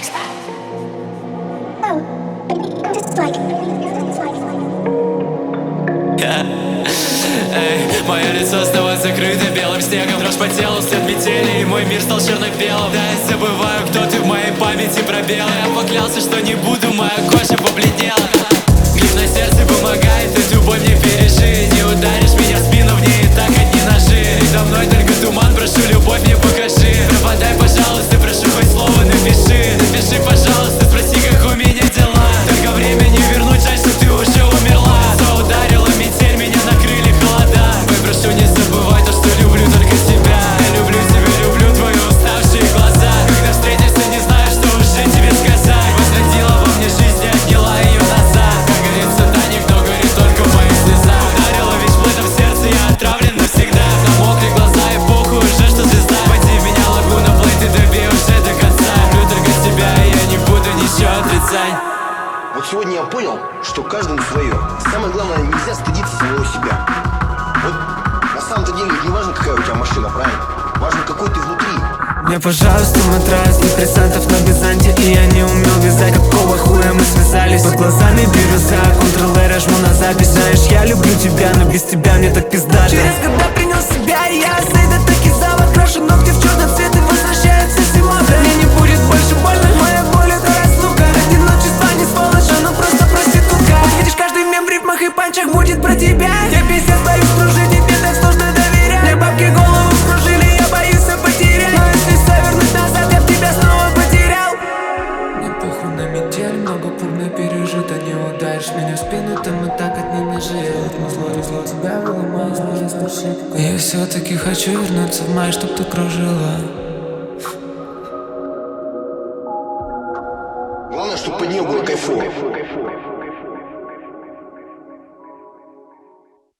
Мое лицо снова закрыто белым снегом, дрожь по телу, свет метели, и мой мир стал черно-белым. Да, я забываю, кто ты в моей памяти пробел. Я поклялся, что не буду, моя кожа побледнела. Гриф на сердце помогает, эту боль мне пережить. Не ударишь меня в спину, в ней и так одни ножи. Передо мной только туман, прошу, любовь мне покажи. Пропадай, пожалуйста, прошу, хоть слово напиши. Напиши, пожалуйста, спроси, как у меня дела. Только время не вернуть, жаль, что ты уже умерла. Что ударила метель, меня накрыли холода. Прошу, не забывай то, что люблю только тебя. Я люблю тебя, люблю твои уставшие глаза. Когда встретишься, не знаю, что уже тебе сказать. Возродила во мне жизнь и отняла ее назад. Как горит сатаник, но горит только в моих слезах. Ударила ведь плетом в сердце, я отравлен навсегда. Замокли глаза и похуй уже, что звезда. Води в меня лагуна, плыть и добей уже до конца. Люблю только тебя, и я не буду ничего отрицать. Вот сегодня я понял, что каждому свое. Самое главное, нельзя стыдиться самого себя. Вот на самом-то деле не важно, какая у тебя машина, правильно? Важно, какой ты внутри. Мне, пожалуйста, матрас, депрессантов на безанте. И я не умел вязать, какого хуя мы связались. Под глазами бирюза, Ctrl-R, жму на запись. Знаешь, я люблю тебя, но без тебя мне так пиздато. Через года принял себя, и я Сейда таки зава. Крашу ногти в черный цвет и возвращается зима. Мне не будет больше больно, моя боль это разлука. Одиночество не сволочь, оно просто проститутка. Видишь, каждый мем в рифмах и панчах будет про тебя. Я пиздец боюсь дружить, тебе так сложно доверять. Мне бабки голову вскружили, я боюсь все потерять. Но если вернуть назад, я в тебя снова потерял. Мне похуй на метель, много бурно пережито. Не ударишь меня в спину, там и так одни ножи. Зло тебя выломаю, зло ошибка. Я все-таки хочу вернуться в май, чтоб ты кружила. Главное, чтобы под нее было кайфово.